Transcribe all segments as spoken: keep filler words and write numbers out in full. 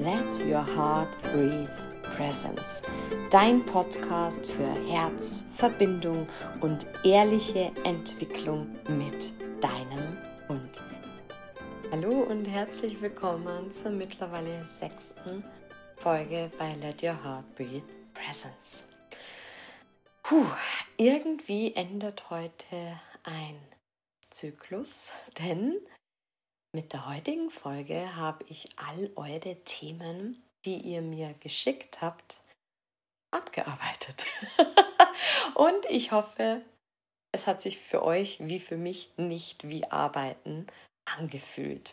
Let Your Heart Breathe Presence, dein Podcast für Herz, Verbindung und ehrliche Entwicklung mit deinem Hund. Hallo und herzlich willkommen zur mittlerweile sechsten Folge bei Let Your Heart Breathe Presence. Puh, irgendwie endet heute ein Zyklus, denn mit der heutigen Folge habe ich all eure Themen, die ihr mir geschickt habt, abgearbeitet. Und ich hoffe, es hat sich für euch wie für mich nicht wie Arbeiten angefühlt.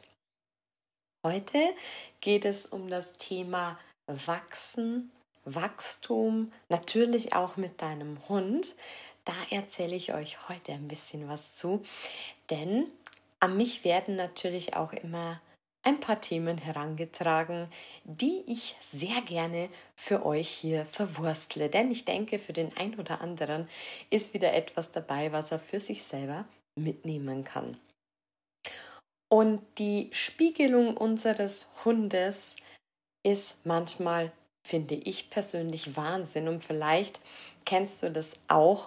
Heute geht es um das Thema Wachsen, Wachstum, natürlich auch mit deinem Hund. Da erzähle ich euch heute ein bisschen was zu, denn an mich werden natürlich auch immer ein paar Themen herangetragen, die ich sehr gerne für euch hier verwurstle. Denn ich denke, für den einen oder anderen ist wieder etwas dabei, was er für sich selber mitnehmen kann. Und die Spiegelung unseres Hundes ist manchmal, finde ich persönlich, Wahnsinn. Und vielleicht kennst du das auch.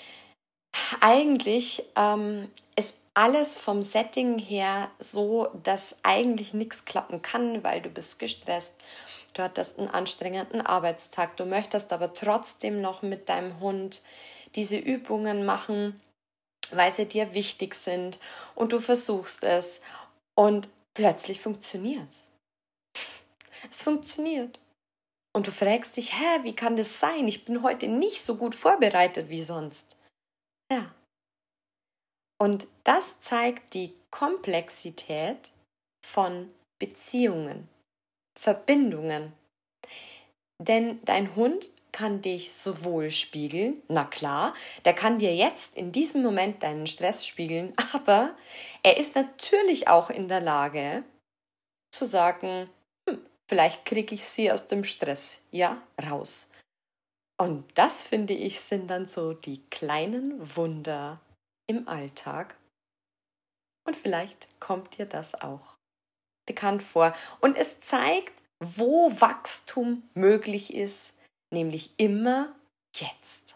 Eigentlich ähm, ist alles vom Setting her so, dass eigentlich nichts klappen kann, weil du bist gestresst, du hattest einen anstrengenden Arbeitstag, du möchtest aber trotzdem noch mit deinem Hund diese Übungen machen, weil sie dir wichtig sind und du versuchst es und plötzlich funktioniert es. Es funktioniert. Und du fragst dich, hä, wie kann das sein? Ich bin heute nicht so gut vorbereitet wie sonst. Ja. Und das zeigt die Komplexität von Beziehungen, Verbindungen. Denn dein Hund kann dich sowohl spiegeln, na klar, der kann dir jetzt in diesem Moment deinen Stress spiegeln, aber er ist natürlich auch in der Lage zu sagen, hm, vielleicht kriege ich sie aus dem Stress, ja, raus. Und das, finde ich, sind dann so die kleinen Wunder im Alltag. Und vielleicht kommt dir das auch bekannt vor. Und es zeigt, wo Wachstum möglich ist, nämlich immer jetzt.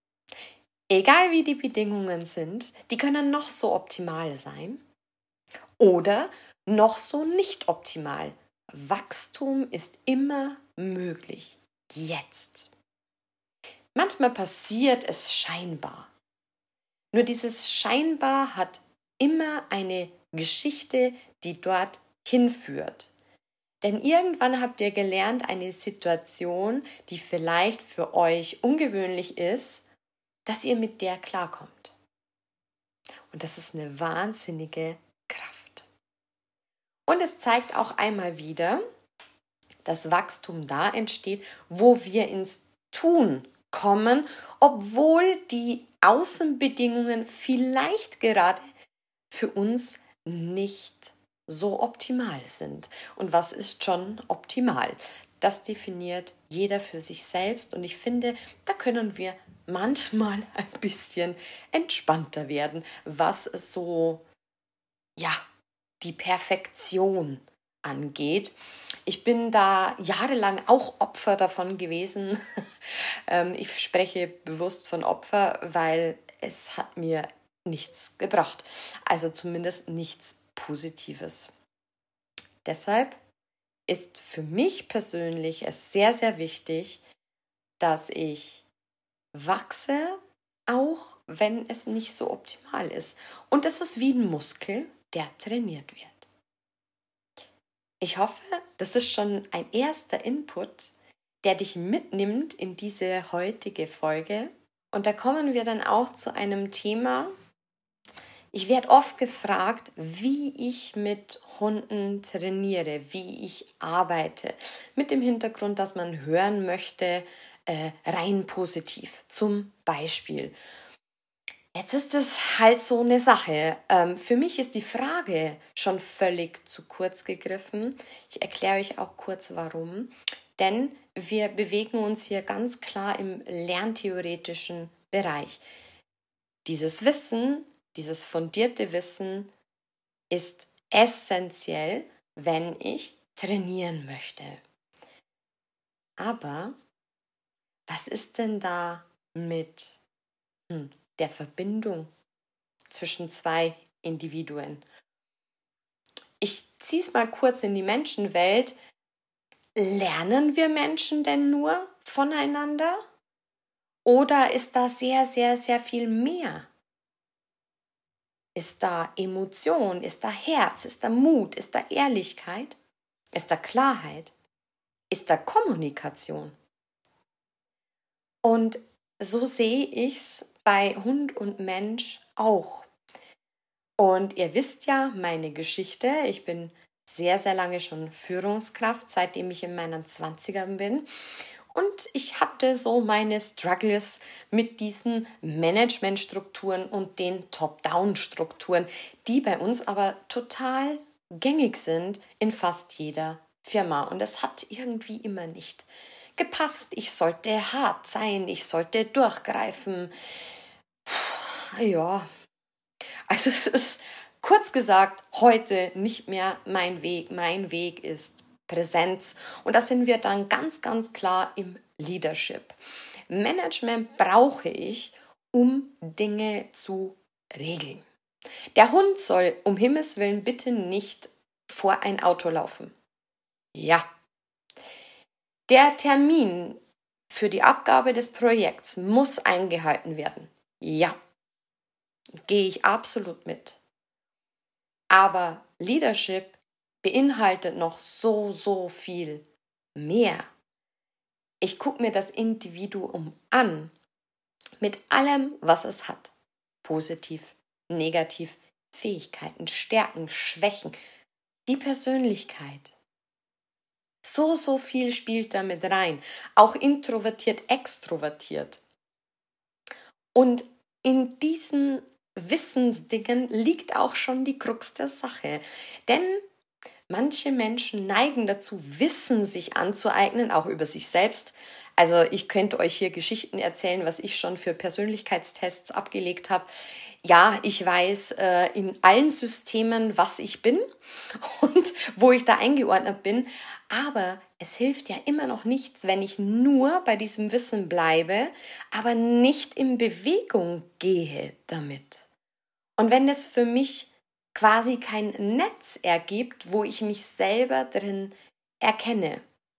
Egal wie die Bedingungen sind, die können noch so optimal sein oder noch so nicht optimal. Wachstum ist immer möglich. Jetzt. Manchmal passiert es scheinbar. Nur dieses scheinbar hat immer eine Geschichte, die dort hinführt. Denn irgendwann habt ihr gelernt, eine Situation, die vielleicht für euch ungewöhnlich ist, dass ihr mit der klarkommt. Und das ist eine wahnsinnige Kraft. Und es zeigt auch einmal wieder, dass Wachstum da entsteht, wo wir ins Tun kommen, obwohl die Außenbedingungen vielleicht gerade für uns nicht so optimal sind. Und was ist schon optimal? Das definiert jeder für sich selbst und ich finde, da können wir manchmal ein bisschen entspannter werden, was so, ja, die Perfektion angeht. Ich bin da jahrelang auch Opfer davon gewesen. Ich spreche bewusst von Opfer, weil es hat mir nichts gebracht. Also zumindest nichts Positives. Deshalb ist für mich persönlich es sehr, sehr wichtig, dass ich wachse, auch wenn es nicht so optimal ist. Und es ist wie ein Muskel, der trainiert wird. Ich hoffe, das ist schon ein erster Input, der dich mitnimmt in diese heutige Folge. Und da kommen wir dann auch zu einem Thema. Ich werde oft gefragt, wie ich mit Hunden trainiere, wie ich arbeite. Mit dem Hintergrund, dass man hören möchte, äh, rein positiv. Zum Beispiel. Jetzt ist es halt so eine Sache. Ähm, für mich ist die Frage schon völlig zu kurz gegriffen. Ich erkläre euch auch kurz warum. Denn wir bewegen uns hier ganz klar im lerntheoretischen Bereich. Dieses Wissen, dieses fundierte Wissen ist essentiell, wenn ich trainieren möchte. Aber was ist denn da mit hm, der Verbindung zwischen zwei Individuen? Ich ziehe es mal kurz in die Menschenwelt. Lernen wir Menschen denn nur voneinander? Oder ist da sehr, sehr, sehr viel mehr? Ist da Emotion? Ist da Herz? Ist da Mut? Ist da Ehrlichkeit? Ist da Klarheit? Ist da Kommunikation? Und so sehe ich es bei Hund und Mensch auch. Und ihr wisst ja meine Geschichte. Ich bin sehr, sehr lange schon Führungskraft, seitdem ich in meinen Zwanzigern bin. Und ich hatte so meine Struggles mit diesen Managementstrukturen und den Top-Down-Strukturen, die bei uns aber total gängig sind in fast jeder Firma. Und das hat irgendwie immer nicht gepasst. Ich sollte hart sein, ich sollte durchgreifen. Ja, also es ist kurz gesagt heute nicht mehr mein Weg. Mein Weg ist Präsenz. Und da sind wir dann ganz, ganz klar im Leadership. Management brauche ich, um Dinge zu regeln. Der Hund soll um Himmels Willen bitte nicht vor ein Auto laufen. Ja. Der Termin für die Abgabe des Projekts muss eingehalten werden. Ja. Gehe ich absolut mit. Aber Leadership beinhaltet noch so, so viel mehr. Ich gucke mir das Individuum an, mit allem, was es hat. Positiv, negativ, Fähigkeiten, Stärken, Schwächen, die Persönlichkeit. So, so viel spielt damit rein. Auch introvertiert, extrovertiert. Und in diesen Wissensdingen liegt auch schon die Krux der Sache. Denn manche Menschen neigen dazu, Wissen sich anzueignen, auch über sich selbst. Also ich könnte euch hier Geschichten erzählen, was ich schon für Persönlichkeitstests abgelegt habe. Ja, ich weiß äh, in allen Systemen, was ich bin und wo ich da eingeordnet bin. Aber es hilft ja immer noch nichts, wenn ich nur bei diesem Wissen bleibe, aber nicht in Bewegung gehe damit. Und wenn es für mich quasi kein Netz ergibt, wo ich mich selber drin erkenne.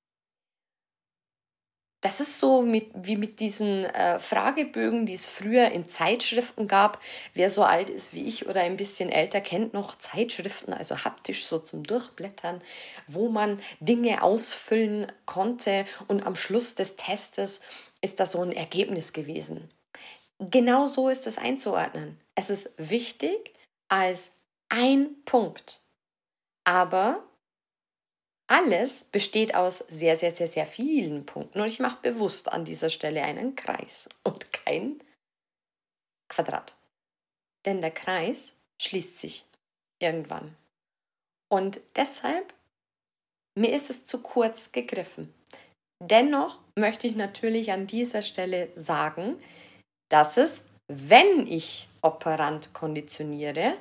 Das ist so mit, wie mit diesen äh, Fragebögen, die es früher in Zeitschriften gab. Wer so alt ist wie ich oder ein bisschen älter, kennt noch Zeitschriften, also haptisch so zum Durchblättern, wo man Dinge ausfüllen konnte und am Schluss des Testes ist da so ein Ergebnis gewesen. Genau so ist es einzuordnen. Es ist wichtig als ein Punkt, aber alles besteht aus sehr, sehr, sehr, sehr vielen Punkten. Und ich mache bewusst an dieser Stelle einen Kreis und kein Quadrat. Denn der Kreis schließt sich irgendwann. Und deshalb, mir ist es zu kurz gegriffen. Dennoch möchte ich natürlich an dieser Stelle sagen, dass es, wenn ich operant konditioniere,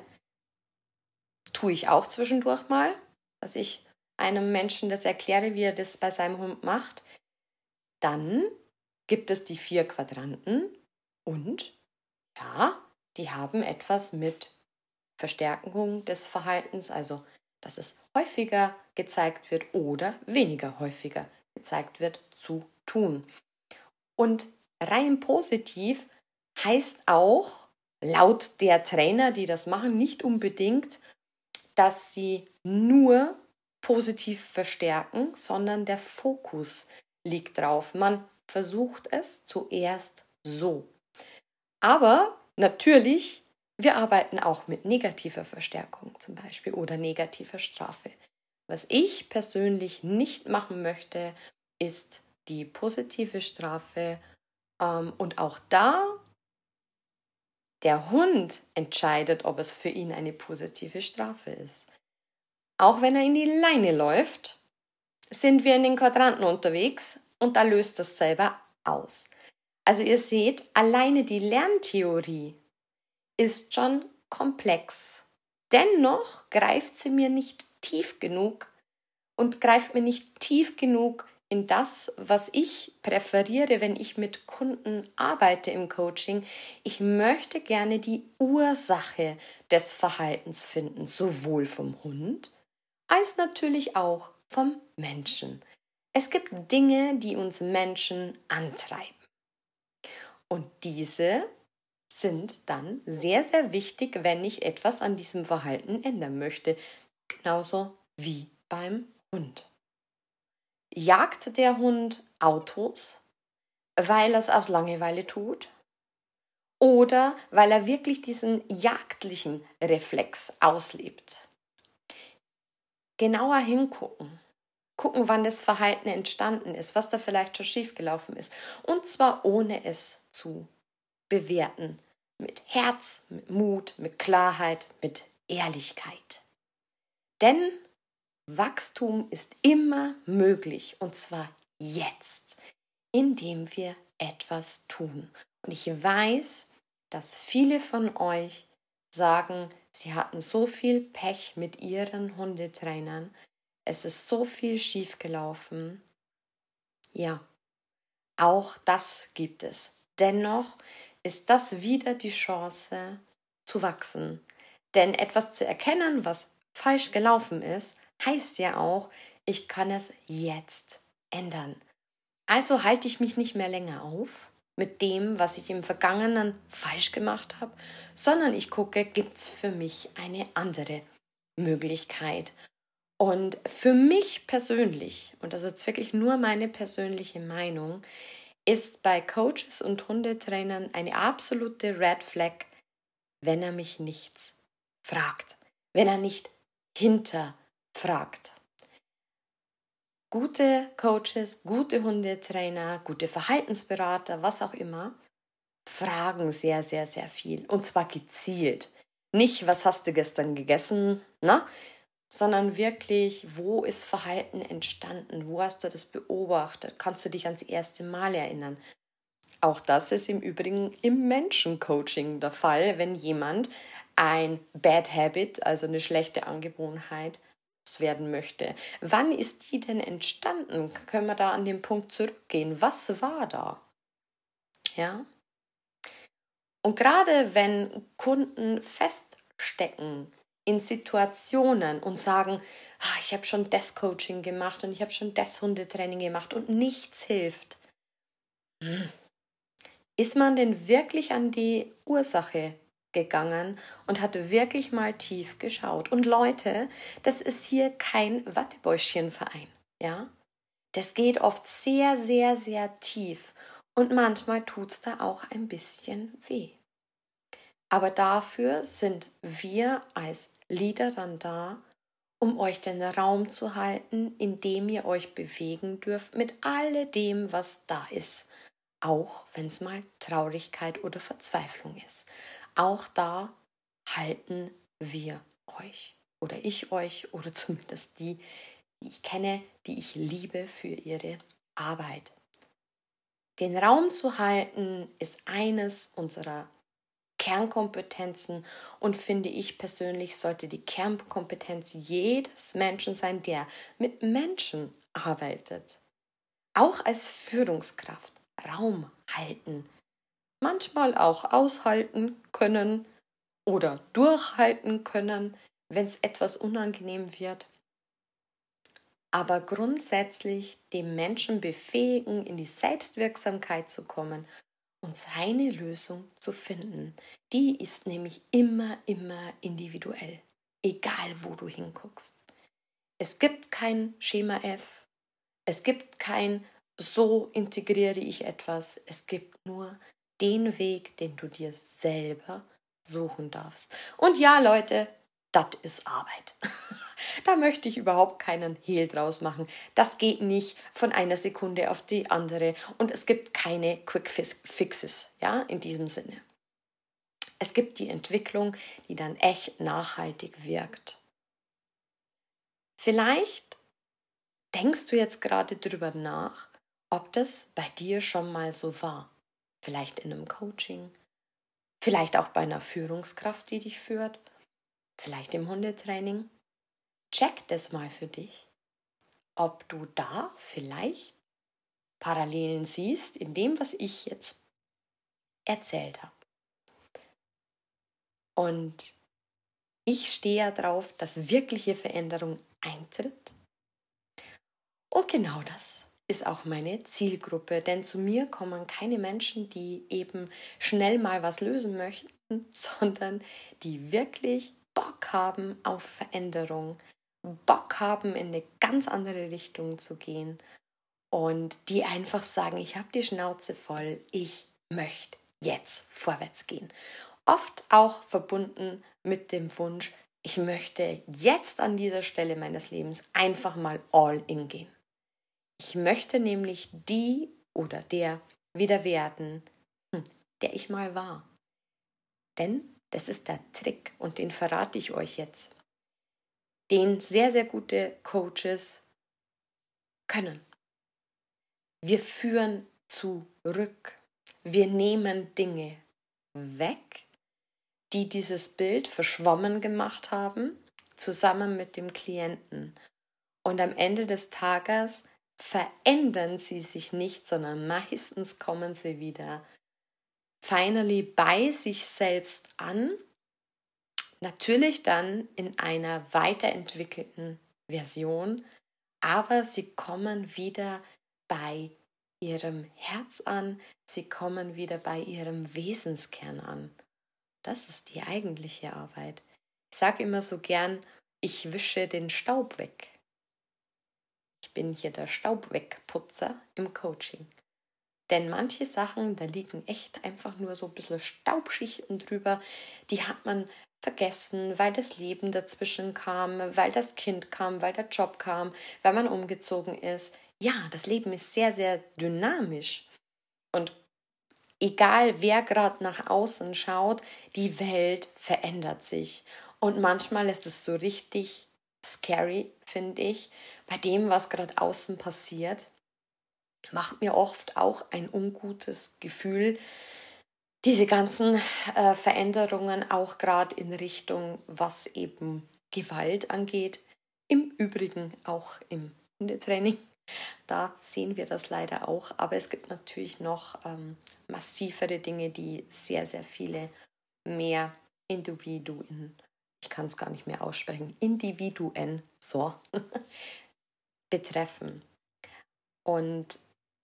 tue ich auch zwischendurch mal, dass ich einem Menschen das erkläre, wie er das bei seinem Hund macht, dann gibt es die vier Quadranten und ja, die haben etwas mit Verstärkung des Verhaltens, also dass es häufiger gezeigt wird oder weniger häufiger gezeigt wird, zu tun. Und rein positiv heißt auch, laut der Trainer, die das machen, nicht unbedingt, dass sie nur positiv verstärken, sondern der Fokus liegt drauf. Man versucht es zuerst so. Aber natürlich, wir arbeiten auch mit negativer Verstärkung zum Beispiel oder negativer Strafe. Was ich persönlich nicht machen möchte, ist die positive Strafe. Ähm, und auch da, der Hund entscheidet, ob es für ihn eine positive Strafe ist. Auch wenn er in die Leine läuft, sind wir in den Quadranten unterwegs und da löst das selber aus. Also ihr seht, alleine die Lerntheorie ist schon komplex. Dennoch greift sie mir nicht tief genug und greift mir nicht tief genug in das, was ich präferiere, wenn ich mit Kunden arbeite im Coaching. Ich möchte gerne die Ursache des Verhaltens finden, sowohl vom Hund als natürlich auch vom Menschen. Es gibt Dinge, die uns Menschen antreiben. Und diese sind dann sehr, sehr wichtig, wenn ich etwas an diesem Verhalten ändern möchte. Genauso wie beim Hund. Jagt der Hund Autos, weil er es aus Langeweile tut? Oder weil er wirklich diesen jagdlichen Reflex auslebt? Genauer hingucken. Gucken, wann das Verhalten entstanden ist, was da vielleicht schon schiefgelaufen ist. Und zwar ohne es zu bewerten. Mit Herz, mit Mut, mit Klarheit, mit Ehrlichkeit. Denn Wachstum ist immer möglich, und zwar jetzt, indem wir etwas tun. Und ich weiß, dass viele von euch sagen, sie hatten so viel Pech mit ihren Hundetrainern, es ist so viel schiefgelaufen. Ja, auch das gibt es. Dennoch ist das wieder die Chance zu wachsen. Denn etwas zu erkennen, was falsch gelaufen ist, heißt ja auch, ich kann es jetzt ändern. Also halte ich mich nicht mehr länger auf mit dem, was ich im Vergangenen falsch gemacht habe, sondern ich gucke, gibt es für mich eine andere Möglichkeit. Und für mich persönlich, und das ist jetzt wirklich nur meine persönliche Meinung, ist bei Coaches und Hundetrainern eine absolute Red Flag, wenn er mich nichts fragt, wenn er nicht hinterfragt. Gute Coaches, gute Hundetrainer, gute Verhaltensberater, was auch immer, fragen sehr, sehr, sehr viel. Und zwar gezielt. Nicht, was hast du gestern gegessen, na? Sondern wirklich, wo ist Verhalten entstanden? Wo hast du das beobachtet? Kannst du dich ans erste Mal erinnern? Auch das ist im Übrigen im Menschencoaching der Fall, wenn jemand ein Bad Habit, also eine schlechte Angewohnheit, werden möchte. Wann ist die denn entstanden? Können wir da an den Punkt zurückgehen? Was war da? Ja? Und gerade wenn Kunden feststecken in Situationen und sagen, ah, ich habe schon das Coaching gemacht und ich habe schon das Hundetraining gemacht und nichts hilft. Hm. Ist man denn wirklich an die Ursache gegangen und hat wirklich mal tief geschaut? Und Leute, das ist hier kein Wattebäuschchenverein, ja? Das geht oft sehr, sehr, sehr tief und manchmal tut es da auch ein bisschen weh. Aber dafür sind wir als Leader dann da, um euch den Raum zu halten, in dem ihr euch bewegen dürft mit alledem, was da ist. Auch wenn es mal Traurigkeit oder Verzweiflung ist. Auch da halten wir euch oder ich euch oder zumindest die, die ich kenne, die ich liebe für ihre Arbeit. Den Raum zu halten ist eines unserer Kernkompetenzen und finde ich persönlich sollte die Kernkompetenz jedes Menschen sein, der mit Menschen arbeitet. Auch als Führungskraft Raum halten, manchmal auch aushalten können oder durchhalten können, wenn es etwas unangenehm wird. Aber grundsätzlich den Menschen befähigen, in die Selbstwirksamkeit zu kommen und seine Lösung zu finden. Die ist nämlich immer, immer individuell, egal wo du hinguckst. Es gibt kein Schema F, es gibt kein so integriere ich etwas, es gibt nur den Weg, den du dir selber suchen darfst. Und ja, Leute, das ist Arbeit. Da möchte ich überhaupt keinen Hehl draus machen. Das geht nicht von einer Sekunde auf die andere und es gibt keine Quick Fixes, ja, in diesem Sinne. Es gibt die Entwicklung, die dann echt nachhaltig wirkt. Vielleicht denkst du jetzt gerade drüber nach, ob das bei dir schon mal so war. Vielleicht in einem Coaching, vielleicht auch bei einer Führungskraft, die dich führt, vielleicht im Hundetraining. Check das mal für dich, ob du da vielleicht Parallelen siehst in dem, was ich jetzt erzählt habe. Und ich stehe ja drauf, dass wirkliche Veränderung eintritt. Und genau das ist auch meine Zielgruppe, denn zu mir kommen keine Menschen, die eben schnell mal was lösen möchten, sondern die wirklich Bock haben auf Veränderung, Bock haben, in eine ganz andere Richtung zu gehen und die einfach sagen, ich habe die Schnauze voll, ich möchte jetzt vorwärts gehen. Oft auch verbunden mit dem Wunsch, ich möchte jetzt an dieser Stelle meines Lebens einfach mal all in gehen. Ich möchte nämlich die oder der wieder werden, der ich mal war. Denn das ist der Trick und den verrate ich euch jetzt, den sehr, sehr gute Coaches können. Wir führen zurück. Wir nehmen Dinge weg, die dieses Bild verschwommen gemacht haben, zusammen mit dem Klienten. Und am Ende des Tages verändern sie sich nicht, sondern meistens kommen sie wieder finally bei sich selbst an, natürlich dann in einer weiterentwickelten Version, aber sie kommen wieder bei ihrem Herz an, sie kommen wieder bei ihrem Wesenskern an. Das ist die eigentliche Arbeit. Ich sage immer so gern, ich wische den Staub weg. Ich bin hier der Staubwegputzer im Coaching. Denn manche Sachen, da liegen echt einfach nur so ein bisschen Staubschichten drüber, die hat man vergessen, weil das Leben dazwischen kam, weil das Kind kam, weil der Job kam, weil man umgezogen ist. Ja, das Leben ist sehr, sehr dynamisch. Und egal, wer gerade nach außen schaut, die Welt verändert sich. Und manchmal ist es so richtig scary, finde ich, bei dem, was gerade außen passiert. Macht mir oft auch ein ungutes Gefühl, diese ganzen äh, Veränderungen auch gerade in Richtung, was eben Gewalt angeht. Im Übrigen auch im Hundetraining. Da sehen wir das leider auch. Aber es gibt natürlich noch ähm, massivere Dinge, die sehr, sehr viele mehr Individuen, ich kann es gar nicht mehr aussprechen, Individuen, so, betreffen. Und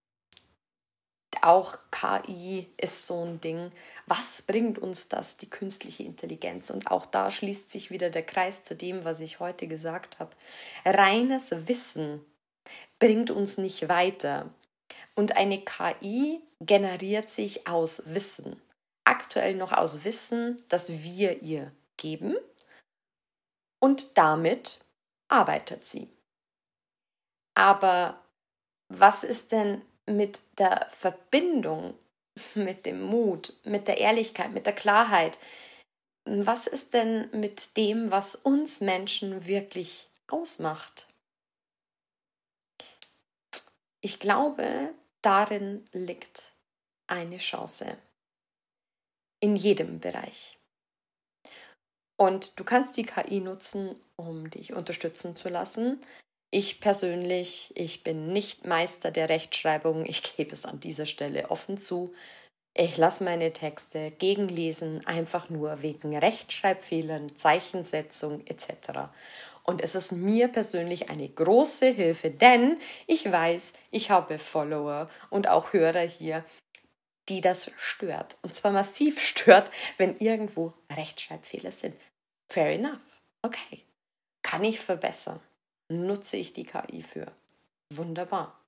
auch K I ist so ein Ding. Was bringt uns das, die künstliche Intelligenz? Und auch da schließt sich wieder der Kreis zu dem, was ich heute gesagt habe. Reines Wissen bringt uns nicht weiter. Und eine K I generiert sich aus Wissen. Aktuell noch aus Wissen, das wir ihr geben. Und damit arbeitet sie. Aber was ist denn mit der Verbindung, mit dem Mut, mit der Ehrlichkeit, mit der Klarheit? Was ist denn mit dem, was uns Menschen wirklich ausmacht? Ich glaube, darin liegt eine Chance. In jedem Bereich. Und du kannst die K I nutzen, um dich unterstützen zu lassen. Ich persönlich, ich bin nicht Meister der Rechtschreibung. Ich gebe es an dieser Stelle offen zu. Ich lasse meine Texte gegenlesen, einfach nur wegen Rechtschreibfehlern, Zeichensetzung et cetera. Und es ist mir persönlich eine große Hilfe, denn ich weiß, ich habe Follower und auch Hörer hier, die das stört. Und zwar massiv stört, wenn irgendwo Rechtschreibfehler sind. Fair enough. Okay. Kann ich verbessern? Nutze ich die K I für? Wunderbar.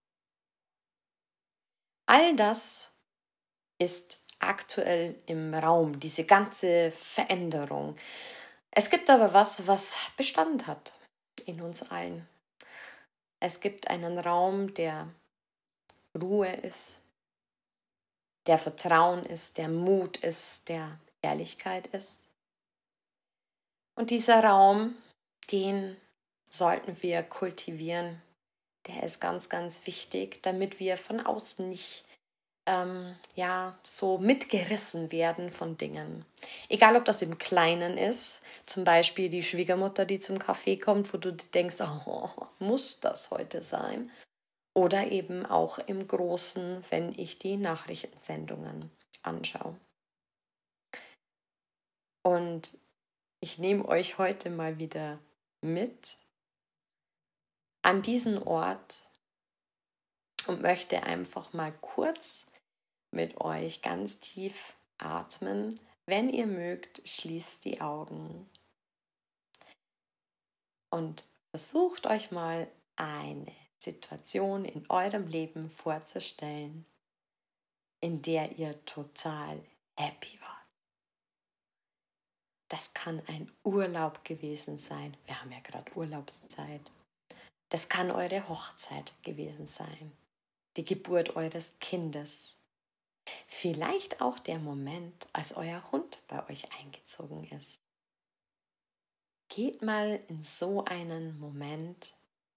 All das ist aktuell im Raum, diese ganze Veränderung. Es gibt aber was, was Bestand hat in uns allen. Es gibt einen Raum, der Ruhe ist, der Vertrauen ist, der Mut ist, der Ehrlichkeit ist. Und dieser Raum, den sollten wir kultivieren. Der ist ganz, ganz wichtig, damit wir von außen nicht ähm, ja, so mitgerissen werden von Dingen. Egal, ob das im Kleinen ist, zum Beispiel die Schwiegermutter, die zum Kaffee kommt, wo du denkst, oh, muss das heute sein? oder eben auch im Großen, wenn ich die Nachrichtensendungen anschaue. Und ich nehme euch heute mal wieder mit an diesen Ort und möchte einfach mal kurz mit euch ganz tief atmen. Wenn ihr mögt, schließt die Augen und versucht euch mal eine Situation in eurem Leben vorzustellen, in der ihr total happy wart. Das kann ein Urlaub gewesen sein. Wir haben ja gerade Urlaubszeit. Das kann eure Hochzeit gewesen sein. Die Geburt eures Kindes. Vielleicht auch der Moment, als euer Hund bei euch eingezogen ist. Geht mal in so einen Moment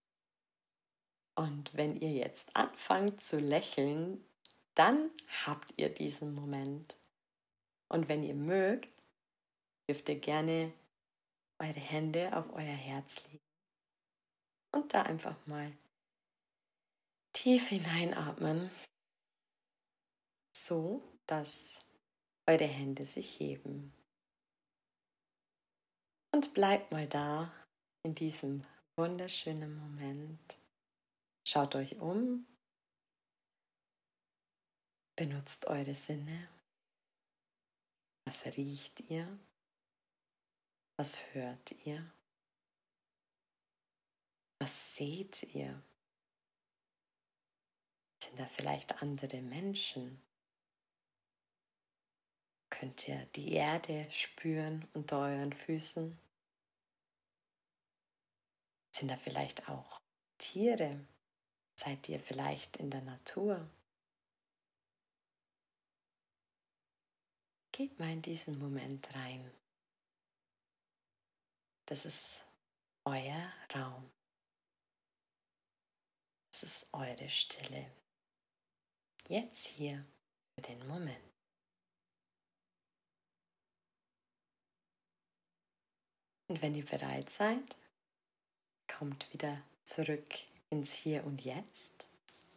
und wenn ihr jetzt anfangt zu lächeln, dann habt ihr diesen Moment. Und wenn ihr mögt, dürft ihr gerne eure Hände auf euer Herz legen und da einfach mal tief hineinatmen, so dass eure Hände sich heben. Und bleibt mal da in diesem wunderschönen Moment. Schaut euch um, benutzt eure Sinne. Was riecht ihr? Was hört ihr? Was seht ihr? Sind da vielleicht andere Menschen? Könnt ihr die Erde spüren unter euren Füßen? Sind da vielleicht auch Tiere? Seid ihr vielleicht in der Natur? Geht mal in diesen Moment rein. Das ist euer Raum. Das ist eure Stille. Jetzt hier für den Moment. Und wenn ihr bereit seid, kommt wieder zurück ins Hier und Jetzt.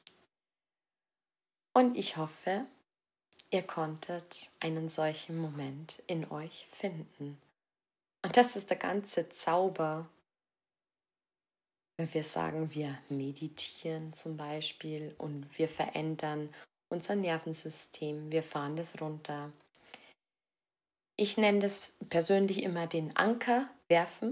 Und ich hoffe, ihr konntet einen solchen Moment in euch finden. Und das ist der ganze Zauber, wenn wir sagen, wir meditieren zum Beispiel und wir verändern unser Nervensystem, wir fahren das runter. Ich nenne das persönlich immer den Anker werfen.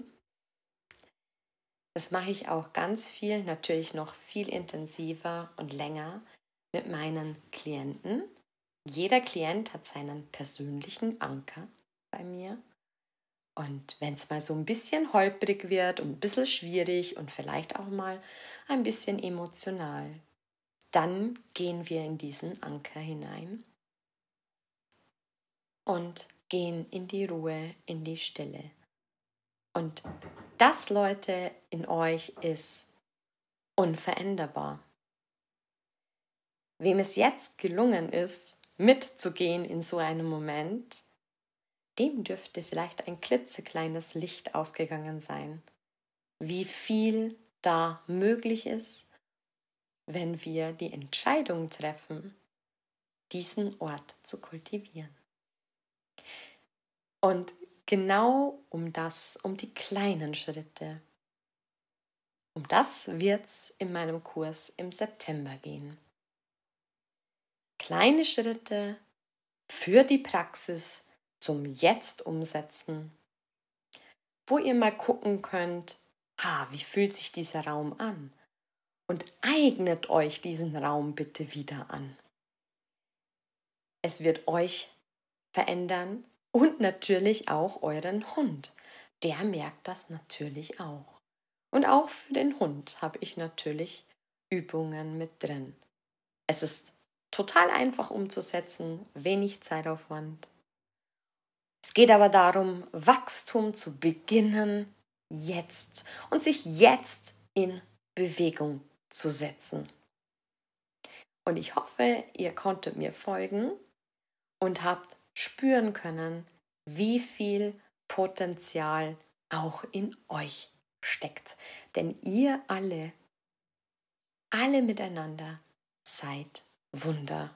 Das mache ich auch ganz viel, natürlich noch viel intensiver und länger mit meinen Klienten. Jeder Klient hat seinen persönlichen Anker bei mir. Und wenn es mal so ein bisschen holprig wird und ein bisschen schwierig und vielleicht auch mal ein bisschen emotional, dann gehen wir in diesen Anker hinein und gehen in die Ruhe, in die Stille. Und das, Leute, in euch ist unveränderbar. Wem es jetzt gelungen ist, mitzugehen in so einem Moment, dem dürfte vielleicht ein klitzekleines Licht aufgegangen sein. Wie viel da möglich ist, wenn wir die Entscheidung treffen, diesen Ort zu kultivieren. Und genau um das, um die kleinen Schritte, um das wird es in meinem Kurs im September gehen. Kleine Schritte für die Praxis zum Jetzt umsetzen, wo ihr mal gucken könnt, ha, wie fühlt sich dieser Raum an? Und eignet euch diesen Raum bitte wieder an. Es wird euch verändern und natürlich auch euren Hund. Der merkt das natürlich auch. Und auch für den Hund habe ich natürlich Übungen mit drin. Es ist total einfach umzusetzen, wenig Zeitaufwand. Es geht aber darum, Wachstum zu beginnen jetzt und sich jetzt in Bewegung zu setzen. Und ich hoffe, ihr konntet mir folgen und habt spüren können, wie viel Potenzial auch in euch steckt. Denn ihr alle, alle miteinander seid Wunder.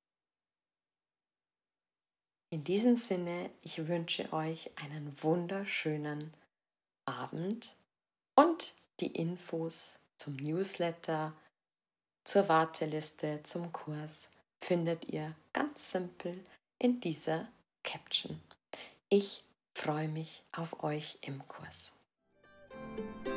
In diesem Sinne, ich wünsche euch einen wunderschönen Abend und die Infos zum Newsletter, zur Warteliste, zum Kurs findet ihr ganz simpel in dieser Caption. Ich freue mich auf euch im Kurs.